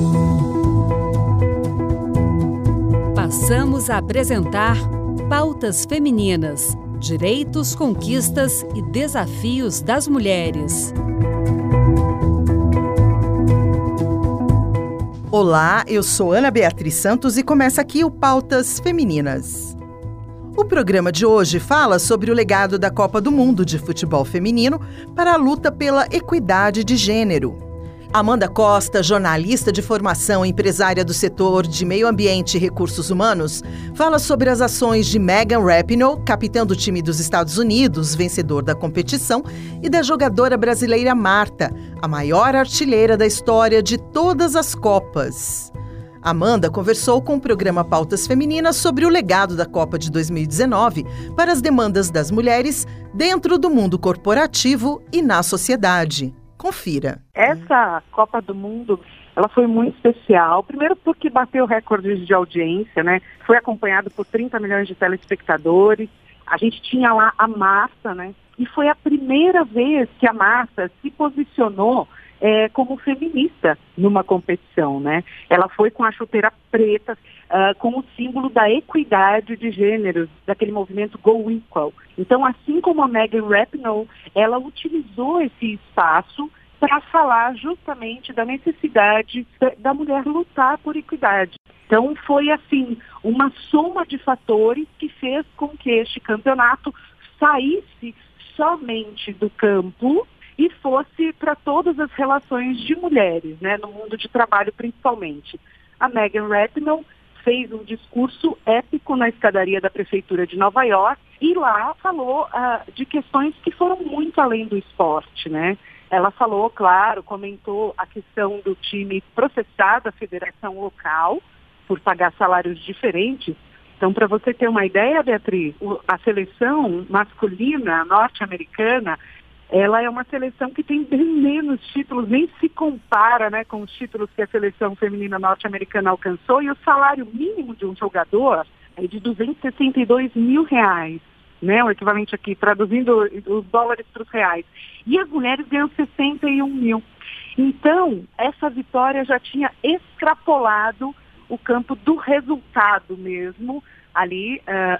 Passamos a apresentar Pautas Femininas: Direitos, Conquistas e Desafios das Mulheres. Olá, eu sou Ana Beatriz Santos e começa aqui o Pautas Femininas. O programa de hoje fala sobre o legado da Copa do Mundo de Futebol Feminino para a luta pela equidade de gênero. Amanda Costa, jornalista de formação e empresária do setor de meio ambiente e recursos humanos, fala sobre as ações de Megan Rapinoe, capitã do time dos Estados Unidos, vencedor da competição, e da jogadora brasileira Marta, a maior artilheira da história de todas as Copas. Amanda conversou com o programa Pautas Femininas sobre o legado da Copa de 2019 para as demandas das mulheres dentro do mundo corporativo e na sociedade. Confira. Essa Copa do Mundo, ela foi muito especial. Primeiro porque bateu recordes de audiência, né? Foi acompanhado por 30 milhões de telespectadores. A gente tinha lá a Marta, né? E foi a primeira vez que a Marta se posicionou como feminista numa competição, né? Ela foi com a chuteira preta, com o símbolo da equidade de gêneros, daquele movimento Go Equal. Então, assim como a Megan Rapinoe, ela utilizou esse espaço para falar justamente da necessidade da mulher lutar por equidade. Então, foi assim, uma soma de fatores que fez com que este campeonato saísse somente do campo e fosse para todas as relações de mulheres, né, no mundo de trabalho principalmente. A Megan Rapinoe fez um discurso épico na escadaria da Prefeitura de Nova York e lá falou de questões que foram muito além do esporte, né? Ela falou, claro, comentou a questão do time processar da federação local por pagar salários diferentes. Então, para você ter uma ideia, Beatriz, a seleção masculina norte-americana, ela é uma seleção que tem bem menos títulos, nem se compara, né, com os títulos que a seleção feminina norte-americana alcançou, e o salário mínimo de um jogador é de R$262 mil, né, o equivalente aqui, traduzindo os dólares para os reais. E as mulheres ganham 61 mil. Então, essa vitória já tinha extrapolado o campo do resultado mesmo, ali,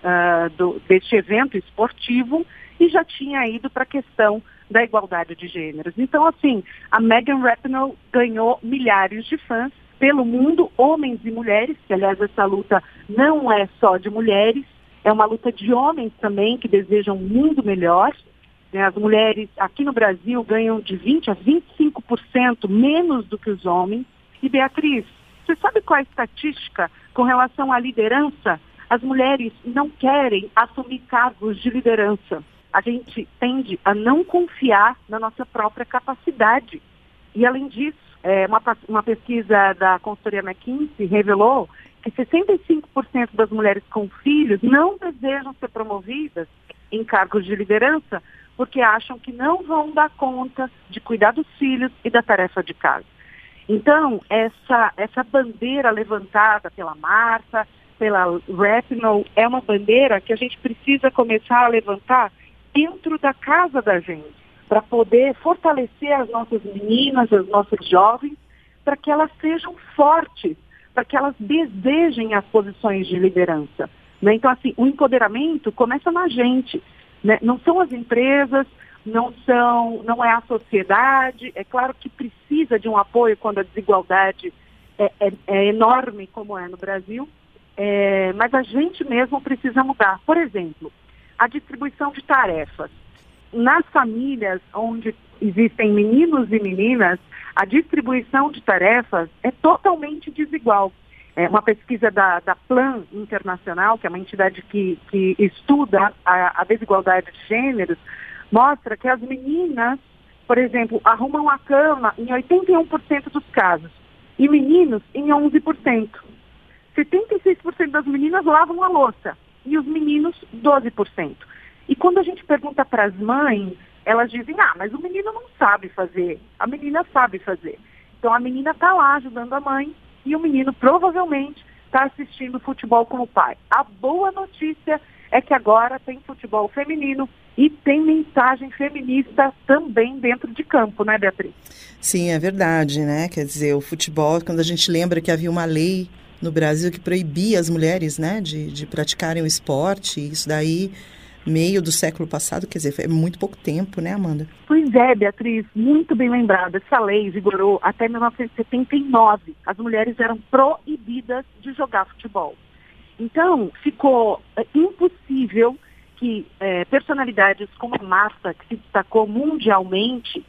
deste evento esportivo, e já tinha ido para a questão da igualdade de gêneros. Então, assim, a Megan Rapinoe ganhou milhares de fãs pelo mundo, homens e mulheres, que, aliás, essa luta não é só de mulheres, é uma luta de homens também que desejam um mundo melhor. As mulheres aqui no Brasil ganham de 20% a 25% menos do que os homens. E, Beatriz, você sabe qual é a estatística com relação à liderança? As mulheres não querem assumir cargos de liderança. A gente tende a não confiar na nossa própria capacidade. E, além disso, uma pesquisa da consultoria McKinsey revelou que 65% das mulheres com filhos não desejam ser promovidas em cargos de liderança porque acham que não vão dar conta de cuidar dos filhos e da tarefa de casa. Então, essa bandeira levantada pela Marta, pela Rapinoe, é uma bandeira que a gente precisa começar a levantar dentro da casa da gente, para poder fortalecer as nossas meninas, as nossas jovens, para que elas sejam fortes, para que elas desejem as posições de liderança, né? Então, assim, o empoderamento começa na gente, né? Não são as empresas, não é a sociedade. É claro que precisa de um apoio quando a desigualdade é enorme, como é no Brasil, mas a gente mesmo precisa mudar. Por exemplo, a distribuição de tarefas. Nas famílias onde existem meninos e meninas, a distribuição de tarefas é totalmente desigual. Uma pesquisa da Plan Internacional, que é uma entidade que estuda a desigualdade de gêneros, mostra que as meninas, por exemplo, arrumam a cama em 81% dos casos e meninos em 11%. 76% das meninas lavam a louça e os meninos 12%. E quando a gente pergunta para as mães, elas dizem, mas o menino não sabe fazer, a menina sabe fazer. Então a menina está lá ajudando a mãe e o menino provavelmente está assistindo futebol com o pai. A boa notícia é que agora tem futebol feminino e tem mensagem feminista também dentro de campo, né, Beatriz? Sim, é verdade, né? Quer dizer, o futebol, quando a gente lembra que havia uma lei no Brasil que proibia as mulheres, né, de praticarem o esporte, isso daí, meio do século passado, quer dizer, é muito pouco tempo, né, Amanda? Pois é, Beatriz, muito bem lembrada. Essa lei vigorou até 1979. As mulheres eram proibidas de jogar futebol. Então, ficou impossível que personalidades como a Marta, que se destacou mundialmente,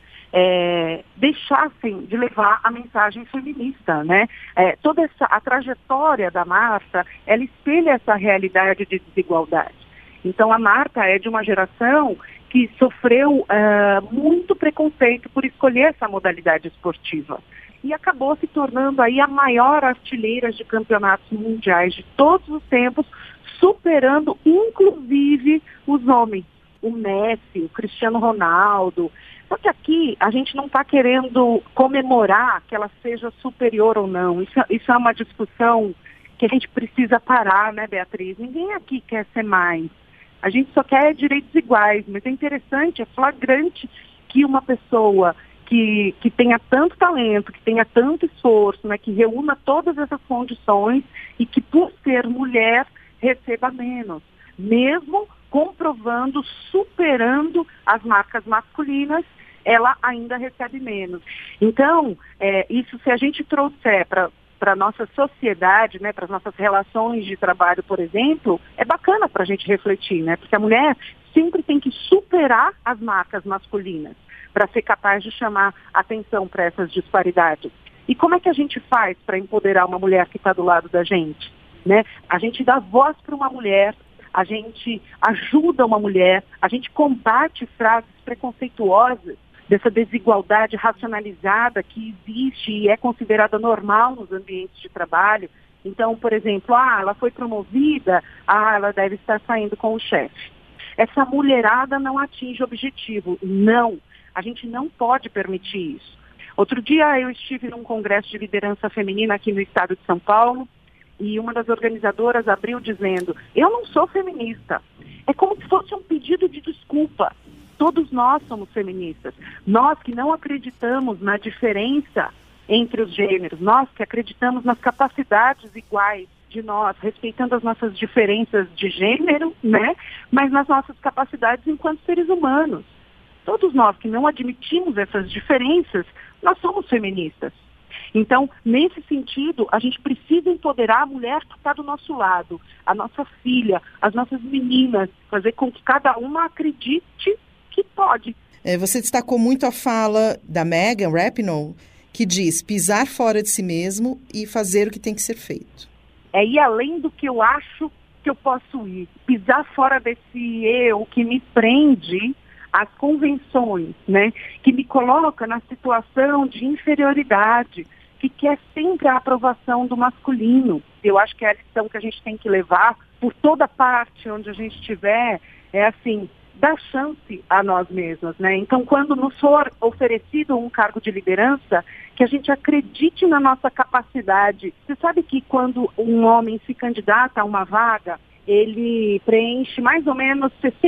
deixassem de levar a mensagem feminista, né? Toda a trajetória da Marta, ela espelha essa realidade de desigualdade. Então, a Marta é de uma geração que sofreu muito preconceito por escolher essa modalidade esportiva. E acabou se tornando aí a maior artilheira de campeonatos mundiais de todos os tempos, superando inclusive os homens, o Messi, o Cristiano Ronaldo. Só que aqui a gente não está querendo comemorar que ela seja superior ou não. Isso é uma discussão que a gente precisa parar, né, Beatriz? Ninguém aqui quer ser mais. A gente só quer direitos iguais, mas é interessante, é flagrante que uma pessoa que tenha tanto talento, que tenha tanto esforço, né, que reúna todas essas condições e que, por ser mulher, receba menos, mesmo comprovando, superando as marcas masculinas, ela ainda recebe menos. Então, isso se a gente trouxer para a nossa sociedade, né, para as nossas relações de trabalho, por exemplo, é bacana para a gente refletir, né, porque a mulher sempre tem que superar as marcas masculinas para ser capaz de chamar atenção para essas disparidades. E como é que a gente faz para empoderar uma mulher que está do lado da gente? Né? A gente dá voz para uma mulher, a gente ajuda uma mulher, a gente combate frases preconceituosas dessa desigualdade racionalizada que existe e é considerada normal nos ambientes de trabalho. Então, por exemplo, ela foi promovida, ela deve estar saindo com o chefe. Essa mulherada não atinge o objetivo. Não, a gente não pode permitir isso. Outro dia eu estive num congresso de liderança feminina aqui no estado de São Paulo e uma das organizadoras abriu dizendo: eu não sou feminista. É como se fosse um pedido de desculpa. Todos nós somos feministas. Nós que não acreditamos na diferença entre os gêneros, nós que acreditamos nas capacidades iguais de nós, respeitando as nossas diferenças de gênero, né? Mas nas nossas capacidades enquanto seres humanos. Todos nós que não admitimos essas diferenças, nós somos feministas. Então, nesse sentido, a gente precisa empoderar a mulher que está do nosso lado, a nossa filha, as nossas meninas, fazer com que cada uma acredite que pode. Você destacou muito a fala da Megan Rapinoe, que diz pisar fora de si mesmo e fazer o que tem que ser feito. É ir além do que eu acho que eu posso ir. Pisar fora desse eu que me prende às convenções, né? Que me coloca na situação de inferioridade, que quer sempre a aprovação do masculino. Eu acho que é a lição que a gente tem que levar por toda parte onde a gente estiver, é assim, dar chance a nós mesmas, né? Então, quando nos for oferecido um cargo de liderança, que a gente acredite na nossa capacidade. Você sabe que quando um homem se candidata a uma vaga, ele preenche mais ou menos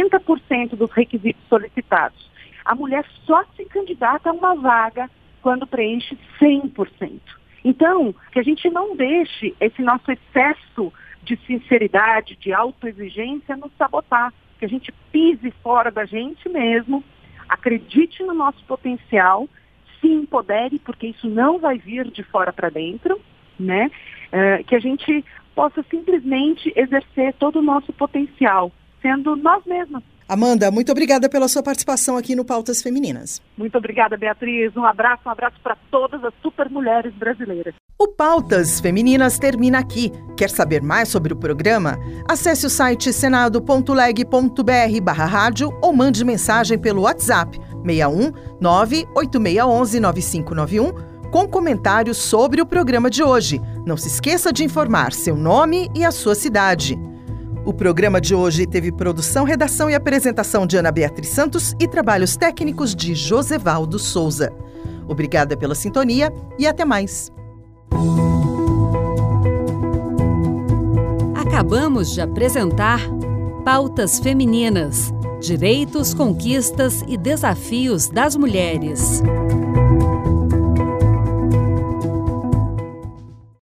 60% dos requisitos solicitados. A mulher só se candidata a uma vaga quando preenche 100%. Então, que a gente não deixe esse nosso excesso de sinceridade, de autoexigência nos sabotar. Que a gente pise fora da gente mesmo, acredite no nosso potencial, se empodere, porque isso não vai vir de fora para dentro, né? Que a gente possa simplesmente exercer todo o nosso potencial, sendo nós mesmas. Amanda, muito obrigada pela sua participação aqui no Pautas Femininas. Muito obrigada, Beatriz. Um abraço para todas as super mulheres brasileiras. O Pautas Femininas termina aqui. Quer saber mais sobre o programa? Acesse o site senado.leg.br/rádio ou mande mensagem pelo WhatsApp 61 98611 9591 com comentários sobre o programa de hoje. Não se esqueça de informar seu nome e a sua cidade. O programa de hoje teve produção, redação e apresentação de Ana Beatriz Santos e trabalhos técnicos de Josevaldo Souza. Obrigada pela sintonia e até mais. Acabamos de apresentar Pautas Femininas: Direitos, Conquistas e Desafios das Mulheres.